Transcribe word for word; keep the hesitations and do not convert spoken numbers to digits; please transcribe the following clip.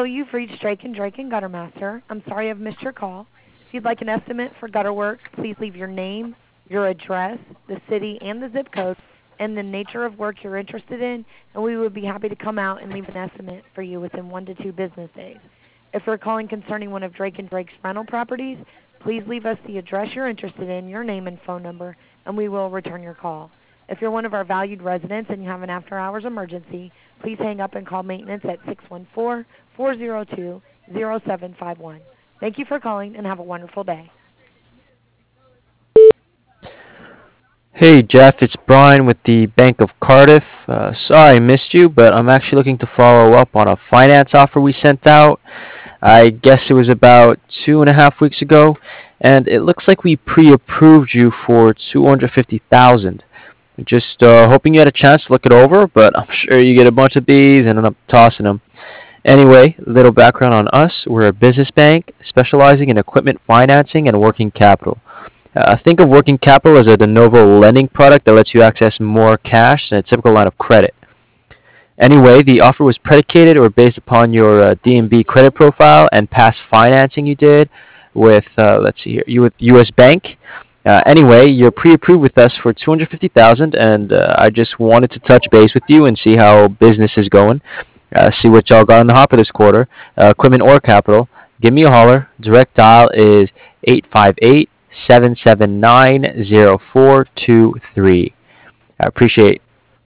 Hello, you've reached Drake and Drake and Gutter Master. I'm sorry I've missed your call. If you'd like an estimate for gutter work, please leave your name, your address, the city, and the zip code, and the nature of work you're interested in, and we would be happy to come out and leave an estimate for you within one to two business days. If you're calling concerning one of Drake and Drake's rental properties, please leave us the address you're interested in, your name and phone number, and we will return your call. If you're one of our valued residents and you have an after-hours emergency, please hang up and call maintenance at six one four, four zero two, zero seven five one. Thank you for calling and have a wonderful day. Hey Jeff, it's Brian with the Bank of Cardiff. Uh, sorry I missed you, but I'm actually looking to follow up on a finance offer we sent out. I guess it was about two and a half weeks ago, and it looks like we pre-approved you for two hundred fifty thousand dollars. Just uh, hoping you had a chance to look it over, but I'm sure you get a bunch of these and end up tossing them. Anyway, a little background on us. We're a business bank specializing in equipment financing and working capital. Uh, think of working capital as a de novo lending product that lets you access more cash than a typical line of credit. Anyway, the offer was predicated or based upon your uh, D N B credit profile and past financing you did with, uh, let's see here, you with U S Bank. Uh, anyway, you're pre-approved with us for two hundred fifty thousand dollars, and uh, I just wanted to touch base with you and see how business is going. Uh, see what y'all got on the hopper this quarter, uh, equipment or capital. Give me a holler. Direct dial is eight five eight, seven seven nine, zero four two three. I appreciate